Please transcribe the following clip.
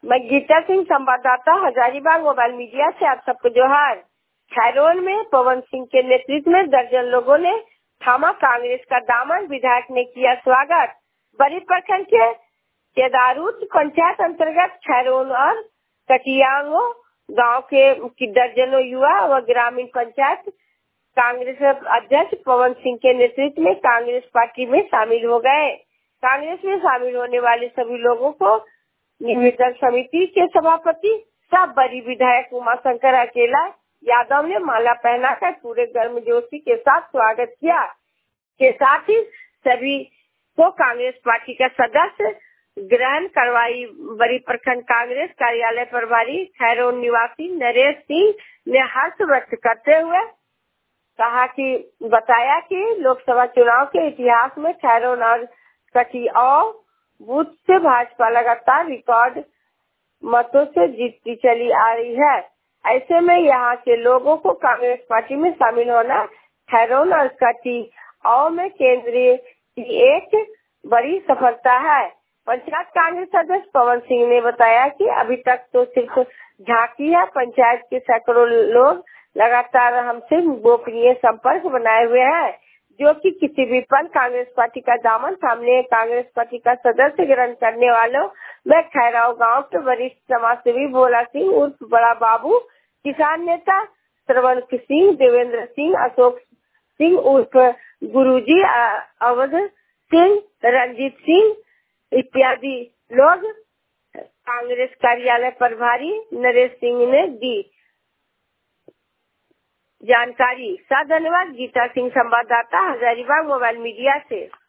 मैं गीता सिंह, संवाददाता, Hazaribagh mobile media से आप सबको जोहार। खैरोल में पवन सिंह के नेतृत्व में दर्जन लोगों ने थामा कांग्रेस का दामन। विधायक ने किया स्वागत। बड़ी प्रखंड के केदारूत पंचायत अंतर्गत खैरोल और कटियांगो गांव के दर्जनों युवा व ग्रामीण पंचायत कांग्रेस अध्यक्ष पवन सिंह के नेतृत्व में कांग्रेस पार्टी में शामिल हो गए। कांग्रेस में शामिल होने वाले सभी लोगों को निवेदन समिति के सभापति सब बड़ी विधायक उमाशंकर अकेला यादव ने माला पहनाकर पूरे गर्मजोशी के साथ स्वागत किया। के साथ ही सभी को कांग्रेस पार्टी का सदस्य ग्रहण करवाई। बड़ी प्रखंड कांग्रेस कार्यालय प्रभारी खैरोल निवासी नरेश सिंह ने हर्ष व्यक्त करते हुए बताया कि लोकसभा चुनाव के इतिहास में खैरोल और कटियांगो बूथ से भाजपा लगातार रिकॉर्ड मतों से जीतती चली आ रही है। ऐसे में यहाँ के लोगों को कांग्रेस पार्टी में शामिल होना खैरोल और कटियांगो में केंद्रीय की एक बड़ी सफलता है। पंचायत कांग्रेस सदस्य पवन सिंह ने बताया कि अभी तक तो सिर्फ झांकी है। पंचायत के सैकड़ों लोग लगातार हमसे गोपनीय संपर्क बनाए हुए हैं, जो कि किसी भी पल कांग्रेस पार्टी का दामन थामने कांग्रेस पार्टी का सदस्य ग्रहण करने वालों में खैराव गांव के वरिष्ठ समाजसेवी भोला सिंह उर्फ बड़ा बाबू, किसान नेता श्रवण सिंह, देवेंद्र सिंह, अशोक सिंह उर्फ गुरुजी, अवध सिंह, रंजीत सिंह इत्यादि लोग कांग्रेस कार्यालय प्रभारी नरेश सिंह ने दी जानकारी। धन्यवाद। गीता सिंह, संवाददाता, हजारीबाग मोबाइल मीडिया से।